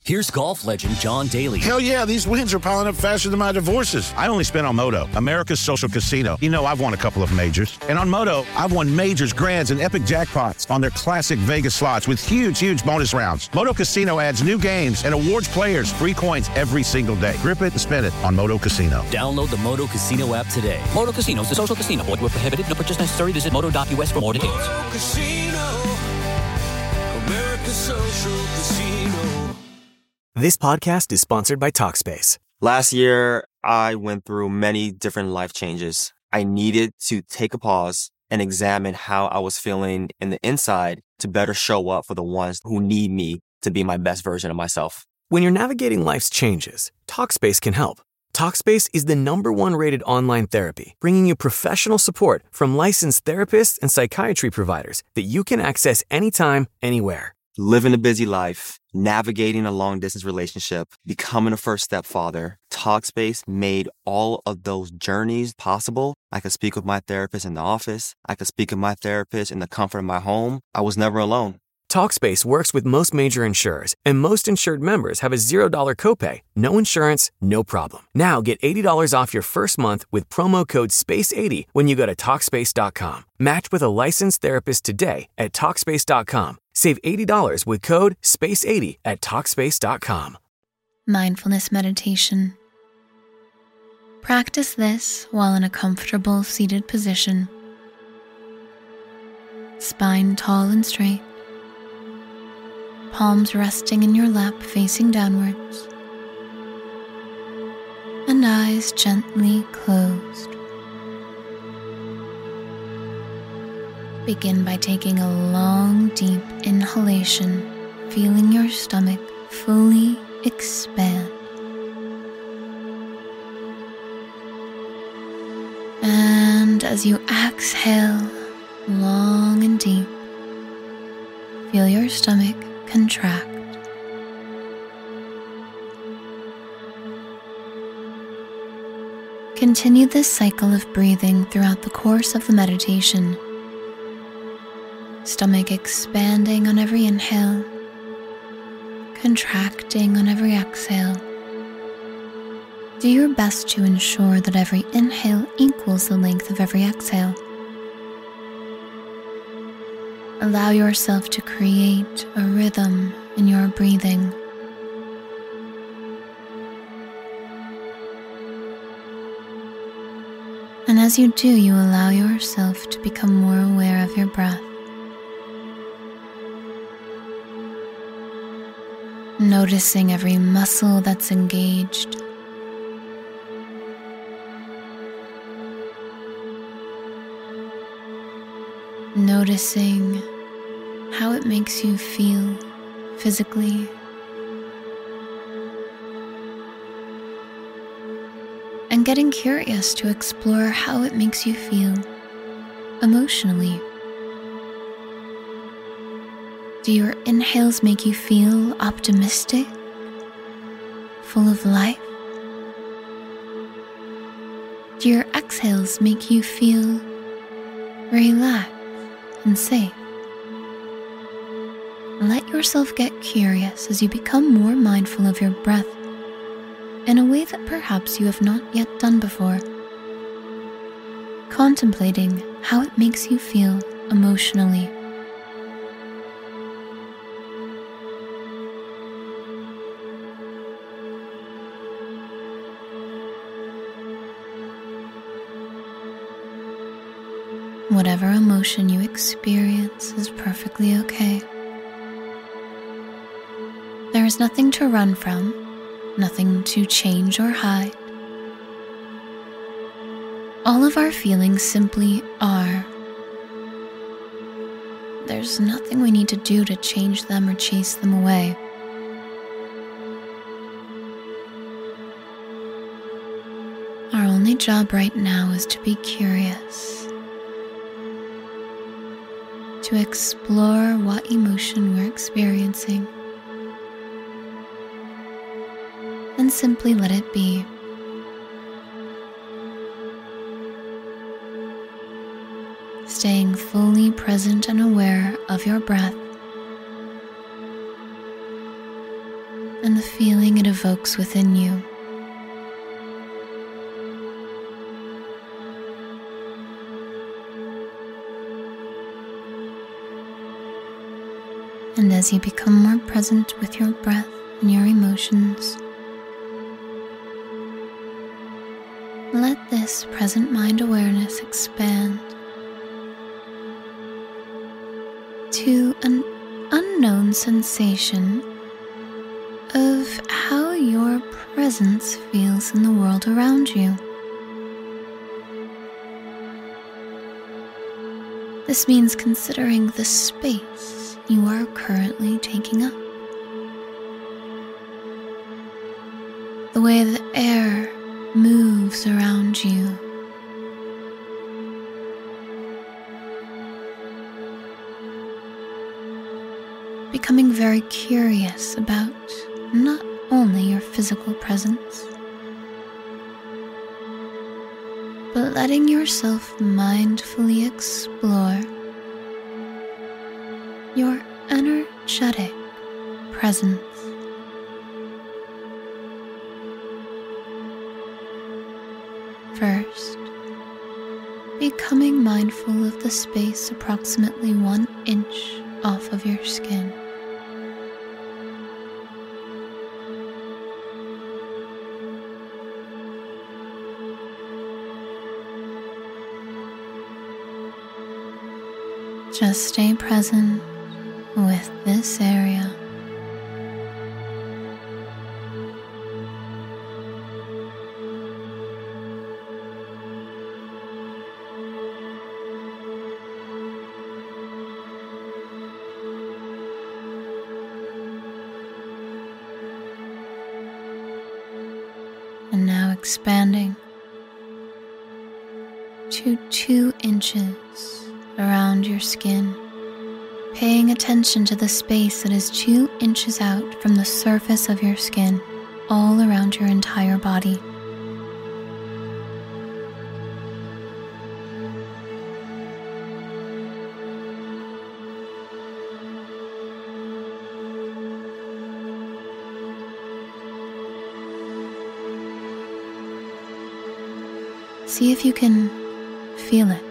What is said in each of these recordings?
Here's golf legend John Daly. Hell yeah, these wins are piling up faster than my divorces. I only spent on Moto, America's social casino. You know, I've won a couple of majors. And on Moto, I've won majors, grands, and epic jackpots on their classic Vegas slots with huge bonus rounds. Moto Casino adds new games and awards players free coins every single day. Grip it and spin it on Moto Casino. Download the Moto Casino app today. Moto Casino is the social casino. Void where prohibited. No purchase necessary. Visit moto.us for more details. Moto Casino, America's social casino. This podcast is sponsored by Talkspace. Last year, I went through many different life changes. I needed to take a pause and examine how I was feeling in the inside to better show up for the ones who need me to be my best version of myself. When you're navigating life's changes, Talkspace can help. Talkspace is the #1 rated online therapy, bringing you professional support from licensed therapists and psychiatry providers that you can access anytime, anywhere. Living a busy life, navigating a long-distance relationship, becoming a first-step father, Talkspace made all of those journeys possible. I could speak with my therapist in the office. I could speak with my therapist in the comfort of my home. I was never alone. Talkspace works with most major insurers, and most insured members have a $0 copay. No insurance, no problem. Now get $80 off your first month with promo code SPACE80 when you go to Talkspace.com. Match with a licensed therapist today at Talkspace.com. Save $80 with code SPACE80 at Talkspace.com. Mindfulness meditation. Practice this while in a comfortable seated position. Spine tall and straight. Palms resting in your lap facing downwards. And eyes gently closed. Begin by taking a long, deep inhalation, feeling your stomach fully expand. And as you exhale long and deep, feel your stomach contract. Continue this cycle of breathing throughout the course of the meditation. Stomach expanding on every inhale, contracting on every exhale. Do your best to ensure that every inhale equals the length of every exhale. Allow yourself to create a rhythm in your breathing. And as you do, you allow yourself to become more aware of your breath. Noticing every muscle that's engaged. Noticing how it makes you feel physically. And getting curious to explore how it makes you feel emotionally. Do your inhales make you feel optimistic, full of life? Do your exhales make you feel relaxed and safe? Let yourself get curious as you become more mindful of your breath in a way that perhaps you have not yet done before. Contemplating how it makes you feel emotionally. Whatever emotion you experience is perfectly okay. There is nothing to run from, nothing to change or hide. All of our feelings simply are. There's nothing we need to do to change them or chase them away. Our only job right now is to be curious, to explore what emotion we're experiencing, and simply let it be. Staying fully present and aware of your breath, and the feeling it evokes within you. And as you become more present with your breath and your emotions, let this present mind awareness expand to an unknown sensation of how your presence feels in the world around you. This means considering the space you are currently taking up, the way the air moves around you, becoming very curious about not only your physical presence, but letting yourself mindfully explore your energetic presence. First, becoming mindful of the space approximately 1 inch off of your skin. Just stay present with this area. And now expanding to 2 inches around your skin, paying attention to the space that is 2 inches out from the surface of your skin, all around your entire body. See if you can feel it.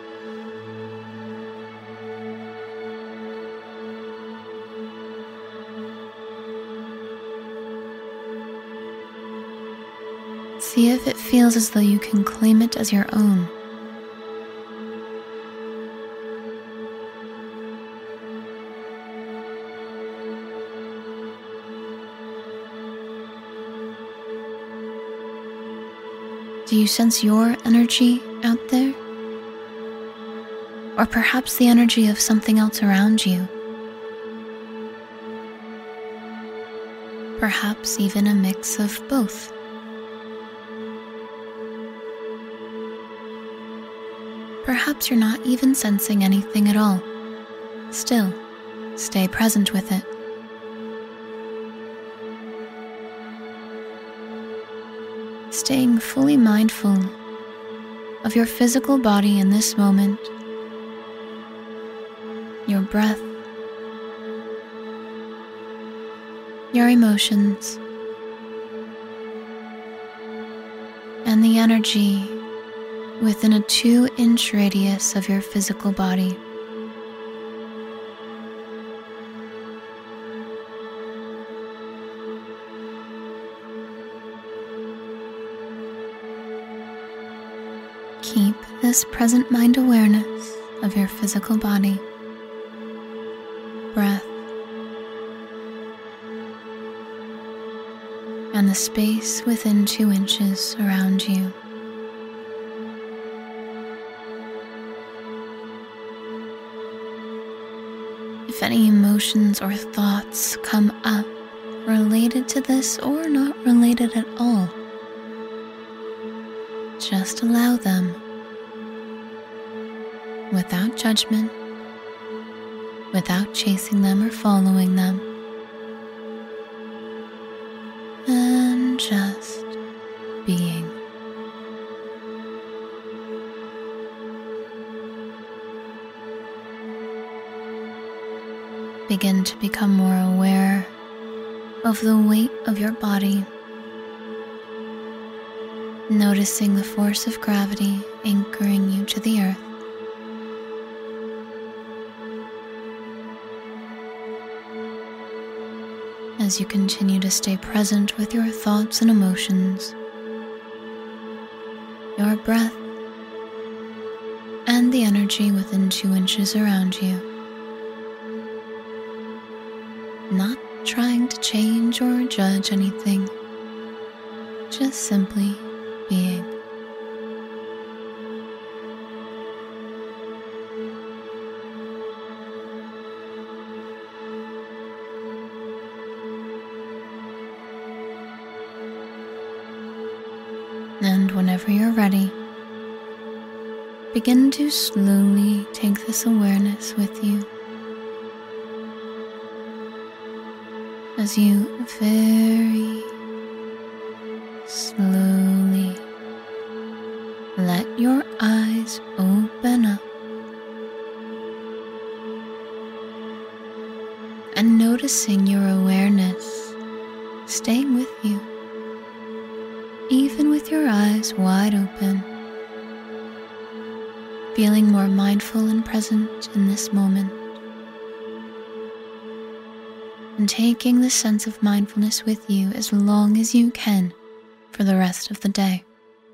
See if it feels as though you can claim it as your own. Do you sense your energy out there? Or perhaps the energy of something else around you? Perhaps even a mix of both. Perhaps you're not even sensing anything at all. Still, stay present with it. Staying fully mindful of your physical body in this moment, your breath, your emotions, and the energy within a 2-inch radius of your physical body. Keep this present mind awareness of your physical body, breath, and the space within 2 inches around you. If any emotions or thoughts come up related to this or not related at all, just allow them without judgment, without chasing them or following them, and just being. Begin to become more aware of the weight of your body, noticing the force of gravity anchoring you to the earth. As you continue to stay present with your thoughts and emotions, your breath, and the energy within 2 inches around you. Not trying to change or judge anything, just simply being. And whenever you're ready, begin to slowly take this awareness with you as you very slowly let your eyes open up and noticing your awareness staying with you, even with your eyes wide open, feeling more mindful and present in this moment, and taking this sense of mindfulness with you as long as you can for the rest of the day.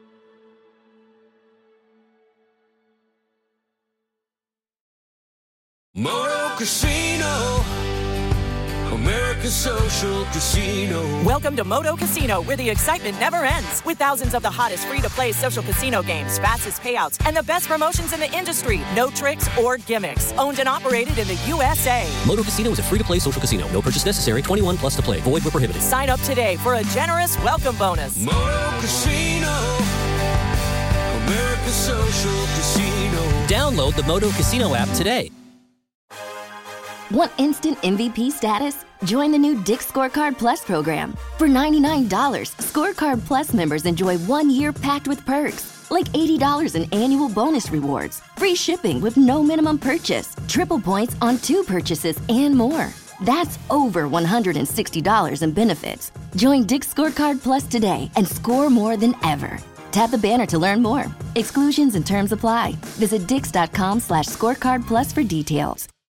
Moto Casino, America's social casino. Welcome to Moto Casino, where the excitement never ends. With thousands of the hottest free-to-play social casino games, fastest payouts, and the best promotions in the industry. No tricks or gimmicks. Owned and operated in the USA. Moto Casino is a free-to-play social casino. No purchase necessary. 21 plus to play. Void where prohibited. Sign up today for a generous welcome bonus. Moto Casino, America's social casino. Download the Moto Casino app today. Want instant MVP status? Join the new Dick's Scorecard Plus program. For $99, Scorecard Plus members enjoy 1 year packed with perks, like $80 in annual bonus rewards, free shipping with no minimum purchase, triple points on 2 purchases, and more. That's over $160 in benefits. Join Dick's Scorecard Plus today and score more than ever. Tap the banner to learn more. Exclusions and terms apply. Visit dix.com/scorecard plus for details.